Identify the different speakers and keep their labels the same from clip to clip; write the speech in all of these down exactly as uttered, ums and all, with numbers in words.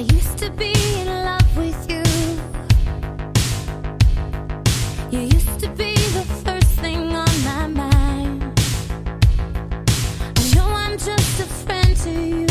Speaker 1: used to be in love with you. You used to be the first thing on my mind. I know I'm just a friend to you,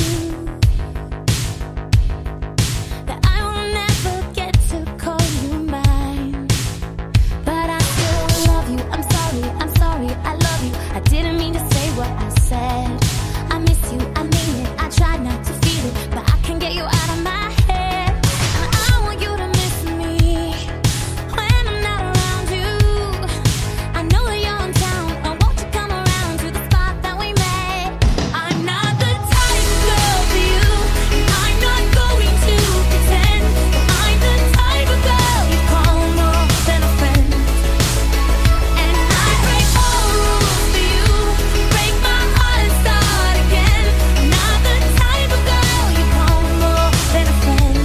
Speaker 1: that I will never get to call you mine. But I still love you. I'm sorry, I'm sorry, I love you. I didn't mean to say what I said. I miss you, I mean it. I try not to feel it, but I can't get you out of my head. And I want you to miss me when I'm not around you. I know that you're in town, and won't you come around to the spot that we met? I'm not the type of girl for you, and I'm not going to pretend. I'm the type of girl you call more than a friend. And I break all rules for you, break my heart and start again. I'm not the type of girl you call more than a friend.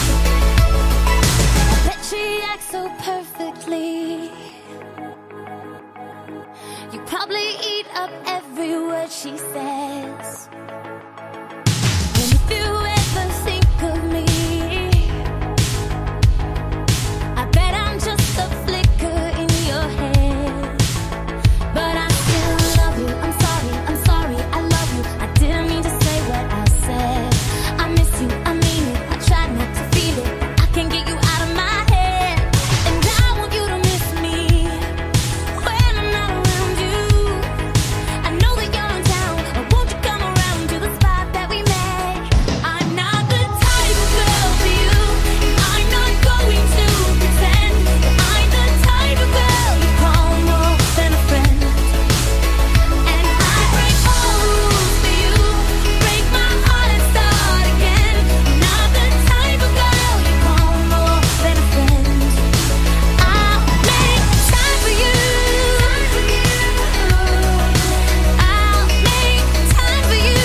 Speaker 1: I bet she acts so perfectly. You probably eat up every word she says. And if you ever think of me, I bet I'm just a flicker in your head. But I still love you. I'm sorry, I'm sorry, I love you. I didn't mean to say what I said. I miss you, I mean it. I try not to feel it, but I can't get you out of my head. And I want you to miss me when I'm not around you. I know that you're in town, but won't you come around to the spot that we met? I'm not the type of girl for you, and I'm not going to pretend. I'm the type of girl you call more than a friend. And I break all rules for you, break my heart and start again. I'm not the type of girl you call more than a friend. I'll make time for you. I'll make time for you.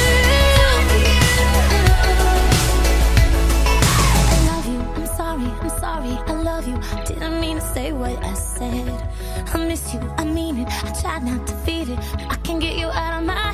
Speaker 1: I love you, I'm sorry, I'm sorry, I love you. Didn't mean to say what I said. I miss you, I mean it. I try not to feel it, but I can't get you out of my